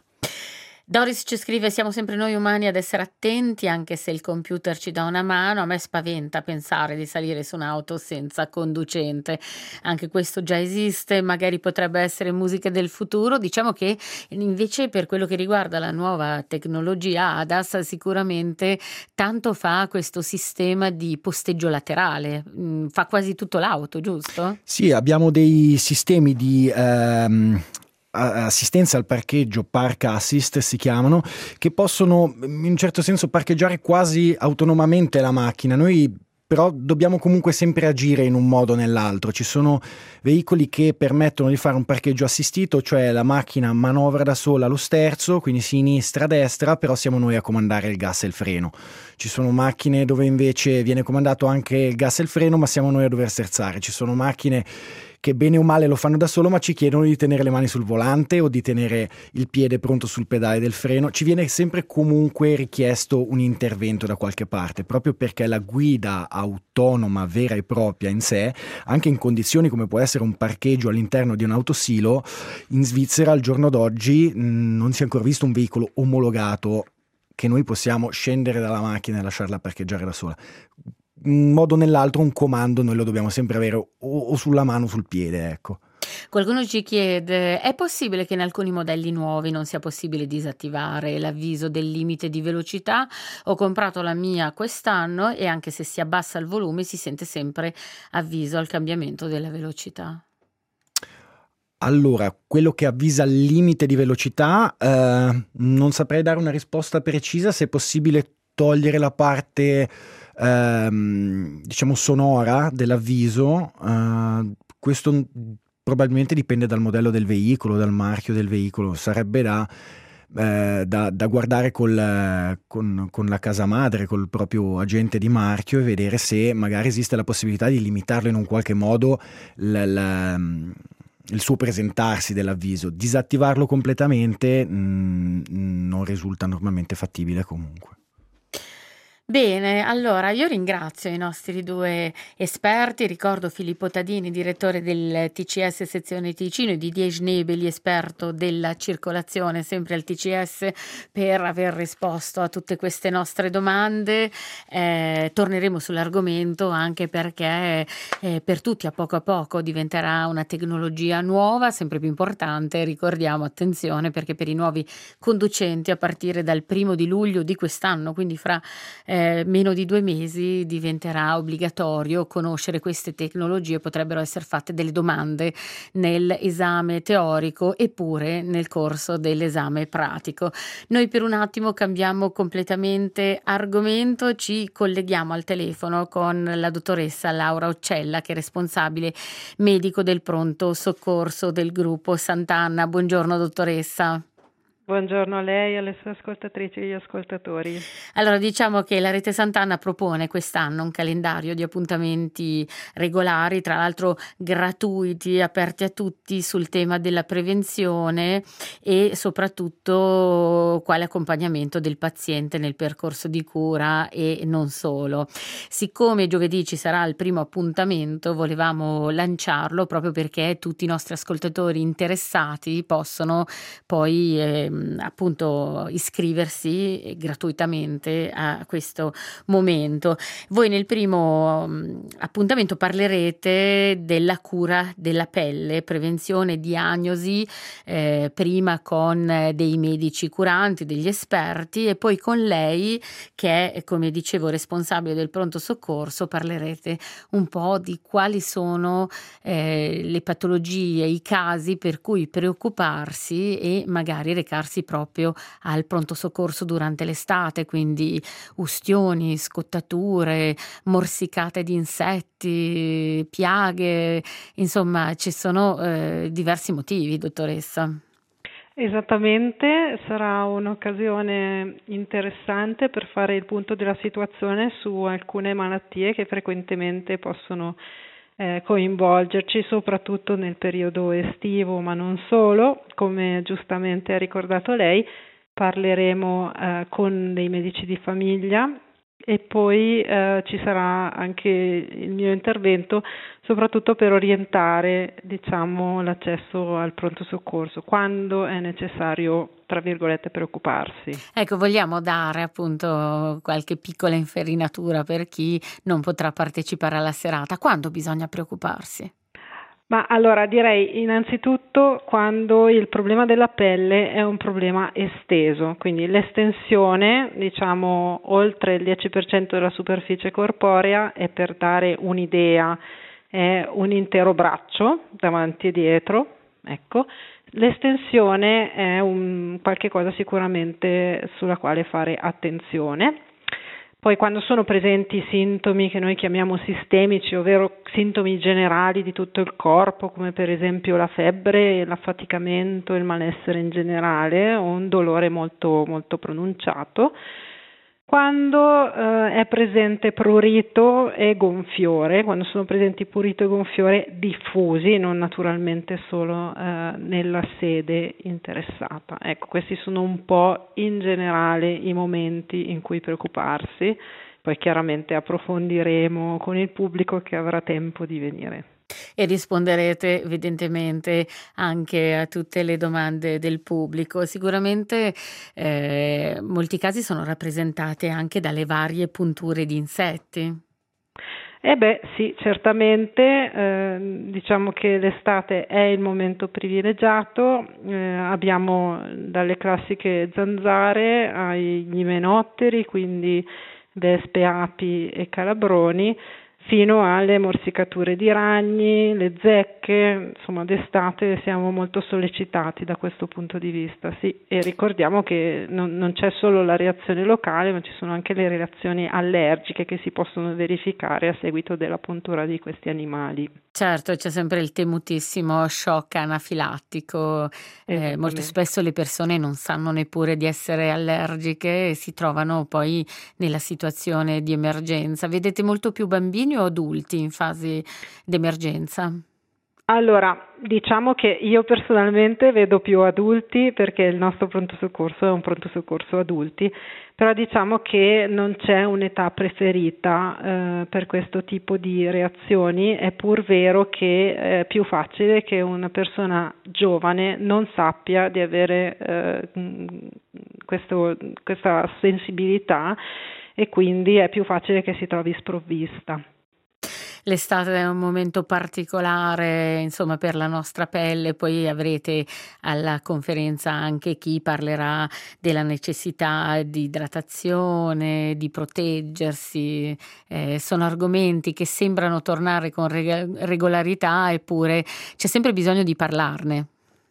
Doris ci scrive: siamo sempre noi umani ad essere attenti, anche se il computer ci dà una mano. A me spaventa pensare di salire su un'auto senza conducente. Anche questo già esiste, magari potrebbe essere musica del futuro. Diciamo che invece per quello che riguarda la nuova tecnologia A D A S, sicuramente tanto fa questo sistema di posteggio laterale. Mm, fa quasi tutto l'auto, giusto? Sì, abbiamo dei sistemi di ehm, assistenza al parcheggio, park assist si chiamano, che possono in un certo senso parcheggiare quasi autonomamente la macchina. Noi però dobbiamo comunque sempre agire in un modo o nell'altro. Ci sono veicoli che permettono di fare un parcheggio assistito, cioè la macchina manovra da sola lo sterzo, quindi sinistra, destra, però siamo noi a comandare il gas e il freno. Ci sono macchine dove invece viene comandato anche il gas e il freno, ma siamo noi a dover sterzare. Ci sono macchine che bene o male lo fanno da solo, ma ci chiedono di tenere le mani sul volante o di tenere il piede pronto sul pedale del freno. Ci viene sempre comunque richiesto un intervento da qualche parte, proprio perché la guida autonoma vera e propria in sé, anche in condizioni come può essere un parcheggio all'interno di un autosilo, in Svizzera al giorno d'oggi mh, non si è ancora visto un veicolo omologato che noi possiamo scendere dalla macchina e lasciarla parcheggiare da sola. In un modo o nell'altro un comando noi lo dobbiamo sempre avere o, o sulla mano o sul piede, ecco. Qualcuno ci chiede: è possibile che in alcuni modelli nuovi non sia possibile disattivare l'avviso del limite di velocità? Ho comprato la mia quest'anno e anche se si abbassa il volume si sente sempre avviso al cambiamento della velocità. Allora, quello che avvisa il limite di velocità, eh, non saprei dare una risposta precisa. Se è possibile togliere la parte ehm, diciamo sonora dell'avviso, eh, questo probabilmente dipende dal modello del veicolo, dal marchio del veicolo. Sarebbe da, eh, da, da guardare col, con, con la casa madre, col proprio agente di marchio, e vedere se magari esiste la possibilità di limitarlo in un qualche modo la, la, il suo presentarsi dell'avviso. Disattivarlo completamente mh, non risulta normalmente fattibile comunque. Bene, allora io ringrazio i nostri due esperti, ricordo Filippo Tadini, direttore del T C S sezione Ticino, e Didier Schnebeli, esperto della circolazione sempre al T C S, per aver risposto a tutte queste nostre domande. Eh, torneremo sull'argomento anche perché eh, per tutti a poco a poco diventerà una tecnologia nuova, sempre più importante. Ricordiamo, attenzione, perché per i nuovi conducenti a partire dal primo di luglio di quest'anno, quindi fra eh, meno di due mesi, diventerà obbligatorio conoscere queste tecnologie. Potrebbero essere fatte delle domande nell'esame teorico e pure nel corso dell'esame pratico. Noi per un attimo cambiamo completamente argomento, ci colleghiamo al telefono con la dottoressa Laura Uccella, che è responsabile medico del pronto soccorso del gruppo Sant'Anna. Buongiorno dottoressa. Buongiorno a lei, alle sue ascoltatrici e agli ascoltatori. Allora, diciamo che la Rete Sant'Anna propone quest'anno un calendario di appuntamenti regolari, tra l'altro gratuiti, aperti a tutti, sul tema della prevenzione e soprattutto quale accompagnamento del paziente nel percorso di cura e non solo. Siccome giovedì ci sarà il primo appuntamento, volevamo lanciarlo proprio perché tutti i nostri ascoltatori interessati possono poi eh, appunto iscriversi gratuitamente a questo momento. Voi nel primo mh, appuntamento parlerete della cura della pelle, prevenzione, diagnosi, eh, prima con eh, dei medici curanti, degli esperti, e poi con lei che è, come dicevo, responsabile del pronto soccorso. Parlerete un po' di quali sono eh, le patologie, i casi per cui preoccuparsi e magari recarsi proprio al pronto soccorso durante l'estate, quindi ustioni, scottature, morsicate di insetti, piaghe, insomma ci sono eh, diversi motivi, dottoressa. Esattamente, sarà un'occasione interessante per fare il punto della situazione su alcune malattie che frequentemente possono eh, coinvolgerci, soprattutto nel periodo estivo, ma non solo. Come giustamente ha ricordato lei, parleremo eh, con dei medici di famiglia e poi eh, ci sarà anche il mio intervento, soprattutto per orientare, diciamo, l'accesso al pronto soccorso, quando è necessario, tra virgolette, preoccuparsi. Ecco, vogliamo dare appunto qualche piccola infarinatura per chi non potrà partecipare alla serata. Quando bisogna preoccuparsi? Ma allora direi innanzitutto quando il problema della pelle è un problema esteso, quindi l'estensione, diciamo, oltre il dieci per cento della superficie corporea, è, per dare un'idea, è un intero braccio davanti e dietro, ecco. L'estensione è un qualche cosa sicuramente sulla quale fare attenzione. Poi quando sono presenti sintomi che noi chiamiamo sistemici, ovvero sintomi generali di tutto il corpo, come per esempio la febbre, l'affaticamento, il malessere in generale, o un dolore molto, molto pronunciato, quando eh, è presente prurito e gonfiore, quando sono presenti prurito e gonfiore diffusi, non naturalmente solo eh, nella sede interessata. Ecco, questi sono un po' in generale i momenti in cui preoccuparsi, poi chiaramente approfondiremo con il pubblico che avrà tempo di venire. E risponderete evidentemente anche a tutte le domande del pubblico. Sicuramente eh, molti casi sono rappresentati anche dalle varie punture di insetti. Eh beh sì, certamente, eh, diciamo che l'estate è il momento privilegiato, eh, abbiamo dalle classiche zanzare agli imenotteri, quindi vespe, api e calabroni, fino alle morsicature di ragni, le zecche. Insomma, d'estate siamo molto sollecitati da questo punto di vista, sì, e ricordiamo che non, non c'è solo la reazione locale, ma ci sono anche le reazioni allergiche che si possono verificare a seguito della puntura di questi animali. Certo, c'è sempre il temutissimo shock anafilattico, eh, molto spesso le persone non sanno neppure di essere allergiche e si trovano poi nella situazione di emergenza. Vedete molto più bambini o adulti in fase di emergenza? Allora, diciamo che io personalmente vedo più adulti perché il nostro pronto soccorso è un pronto soccorso adulti, però diciamo che non c'è un'età preferita eh, per questo tipo di reazioni. È pur vero che è più facile che una persona giovane non sappia di avere eh, questo, questa sensibilità e quindi è più facile che si trovi sprovvista. L'estate è un momento particolare, insomma, per la nostra pelle, poi avrete alla conferenza anche chi parlerà della necessità di idratazione, di proteggersi, eh, sono argomenti che sembrano tornare con reg- regolarità, eppure c'è sempre bisogno di parlarne.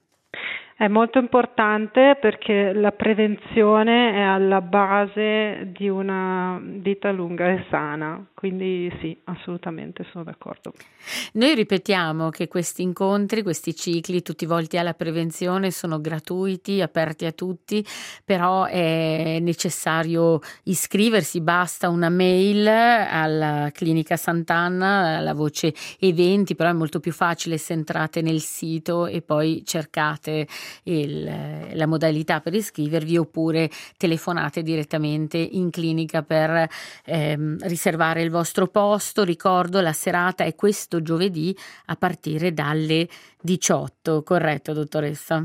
È molto importante perché la prevenzione è alla base di una vita lunga e sana, quindi sì, assolutamente sono d'accordo. Noi ripetiamo che questi incontri, questi cicli tutti volti alla prevenzione sono gratuiti, aperti a tutti, però è necessario iscriversi, basta una mail alla Clinica Sant'Anna, alla voce eventi, però è molto più facile se entrate nel sito e poi cercate il, la modalità per iscrivervi, oppure telefonate direttamente in clinica per ehm, riservare il vostro posto. Ricordo, la serata è questo giovedì a partire dalle diciotto, corretto dottoressa?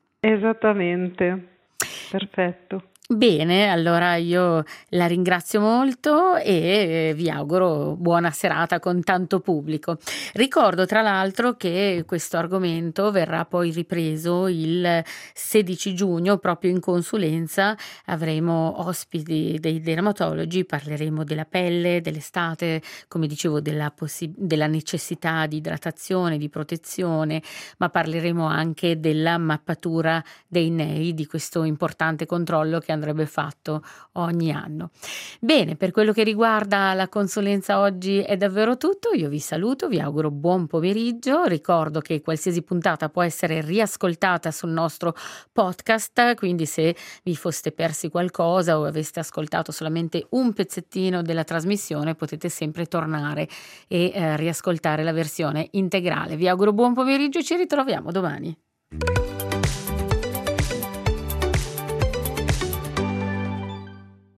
Esattamente, perfetto. Bene, allora io la ringrazio molto e vi auguro buona serata con tanto pubblico. Ricordo tra l'altro che questo argomento verrà poi ripreso il sedici giugno proprio in consulenza, avremo ospiti dei dermatologi, parleremo della pelle, dell'estate, come dicevo della, possi- della necessità di idratazione, di protezione, ma parleremo anche della mappatura dei N E I, di questo importante controllo che andrebbe fatto ogni anno. Bene, per quello che riguarda la consulenza oggi è davvero tutto. Io vi saluto, vi auguro buon pomeriggio. Ricordo che qualsiasi puntata può essere riascoltata sul nostro podcast, quindi se vi foste persi qualcosa o aveste ascoltato solamente un pezzettino della trasmissione potete sempre tornare e eh, riascoltare la versione integrale. Vi auguro buon pomeriggio e ci ritroviamo domani.